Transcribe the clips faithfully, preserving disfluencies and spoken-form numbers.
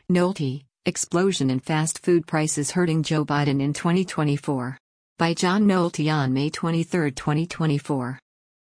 Nolte, Explosion in Fast Food Prices Hurting Joe Biden in twenty twenty-four. By John Nolte on May twenty-third, twenty twenty-four.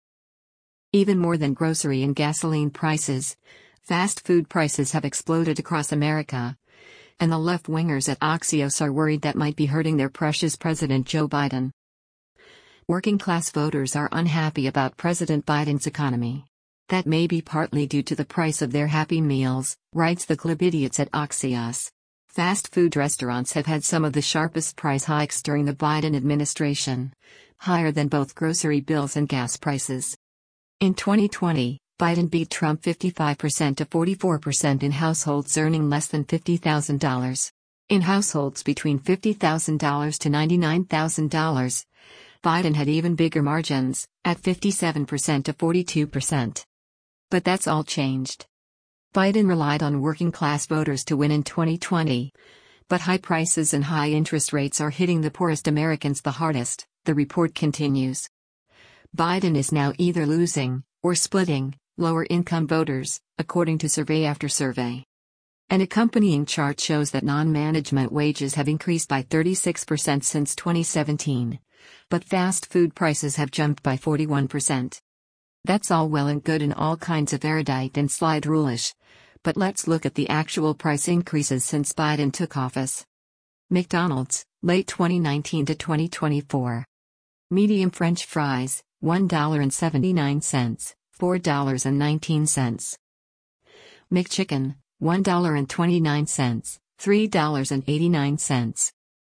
Even more than grocery and gasoline prices, fast food prices have exploded across America. And the left-wingers at Axios are worried that might be hurting their precious President Joe Biden. Working-class voters are unhappy about President Biden's economy. That may be partly due to the price of their Happy Meals, writes the Glib Idiots at Axios. Fast food restaurants have had some of the sharpest price hikes during the Biden administration, higher than both grocery bills and gas prices. In twenty twenty, Biden beat Trump fifty-five percent to forty-four percent in households earning less than fifty thousand dollars. In households between fifty thousand dollars to ninety-nine thousand dollars, Biden had even bigger margins, at fifty-seven percent to forty-two percent. But that's all changed. Biden relied on working-class voters to win in twenty twenty. But high prices and high interest rates are hitting the poorest Americans the hardest, the report continues. Biden is now either losing, or splitting, lower-income voters, according to survey after survey. An accompanying chart shows that non-management wages have increased by thirty-six percent since twenty seventeen. But fast food prices have jumped by forty-one percent. That's all well and good and all kinds of erudite and slide rule-ish. But let's look at the actual price increases since Biden took office. McDonald's, late twenty nineteen to twenty twenty-four. Medium French fries, one dollar and seventy-nine cents, four dollars and nineteen cents. McChicken, one dollar and twenty-nine cents, three dollars and eighty-nine cents.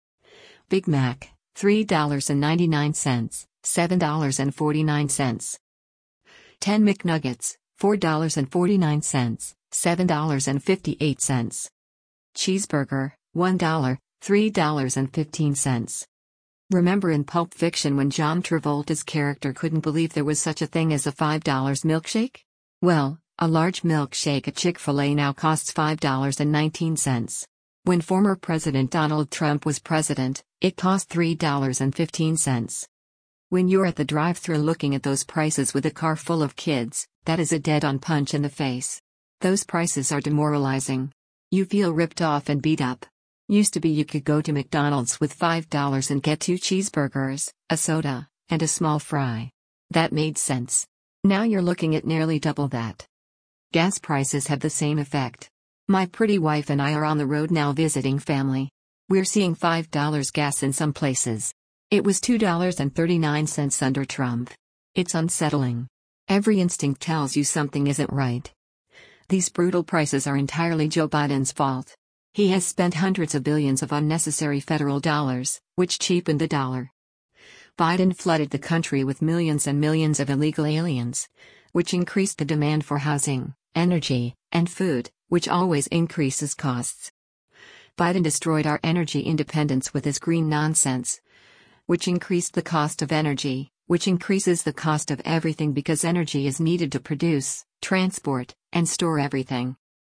Big Mac, three dollars and ninety-nine cents, seven dollars and forty-nine cents. ten McNuggets, four dollars and forty-nine cents, seven dollars and fifty-eight cents. Cheeseburger, one dollar, three dollars and fifteen cents. Remember in Pulp Fiction when John Travolta's character couldn't believe there was such a thing as a five dollar milkshake? Well, a large milkshake at Chick-fil-A now costs five dollars and nineteen cents. When former President Donald Trump was president, it cost three dollars and fifteen cents. When you're at the drive-thru looking at those prices with a car full of kids, that is a dead-on punch in the face. Those prices are demoralizing. You feel ripped off and beat up. Used to be you could go to McDonald's with five dollars and get two cheeseburgers, a soda, and a small fry. That made sense. Now you're looking at nearly double that. Gas prices have the same effect. My pretty wife and I are on the road now visiting family. We're seeing five dollars gas in some places. It was two dollars and thirty-nine cents under Trump. It's unsettling. Every instinct tells you something isn't right. These brutal prices are entirely Joe Biden's fault. He has spent hundreds of billions of unnecessary federal dollars, which cheapened the dollar. Biden flooded the country with millions and millions of illegal aliens, which increased the demand for housing, energy, and food, which always increases costs. Biden destroyed our energy independence with his green nonsense, which increased the cost of energy, which increases the cost of everything because energy is needed to produce, transport, and store everything.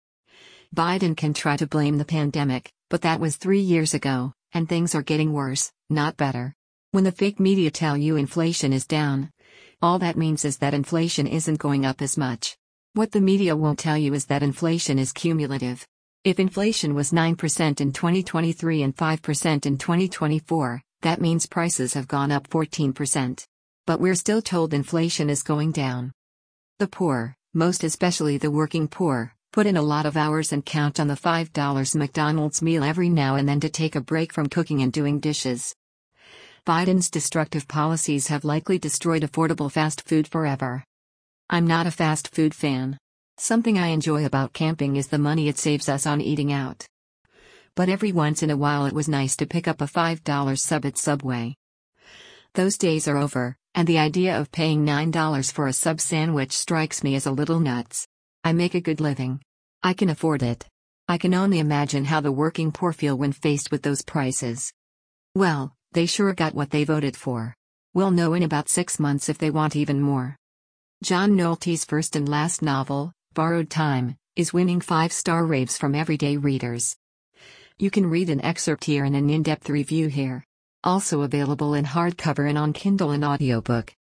Biden can try to blame the pandemic, but that was three years ago, and things are getting worse, not better. When the fake media tell you inflation is down, all that means is that inflation isn't going up as much. What the media won't tell you is that inflation is cumulative. If inflation was nine percent in twenty twenty-three and five percent in twenty twenty-four, that means prices have gone up fourteen percent. But we're still told inflation is going down. The poor, most especially the working poor, put in a lot of hours and count on the five dollar McDonald's meal every now and then to take a break from cooking and doing dishes. Biden's destructive policies have likely destroyed affordable fast food forever. I'm not a fast food fan. Something I enjoy about camping is the money it saves us on eating out. But every once in a while it was nice to pick up a five dollar sub at Subway. Those days are over, and the idea of paying nine dollars for a sub sandwich strikes me as a little nuts. I make a good living. I can afford it. I can only imagine how the working poor feel when faced with those prices. Well, they sure got what they voted for. We'll know in about six months if they want even more. John Nolte's first and last novel, Borrowed Time, is winning five-star raves from everyday readers. You can read an excerpt here and an in-depth review here. Also available in hardcover and on Kindle and audiobook.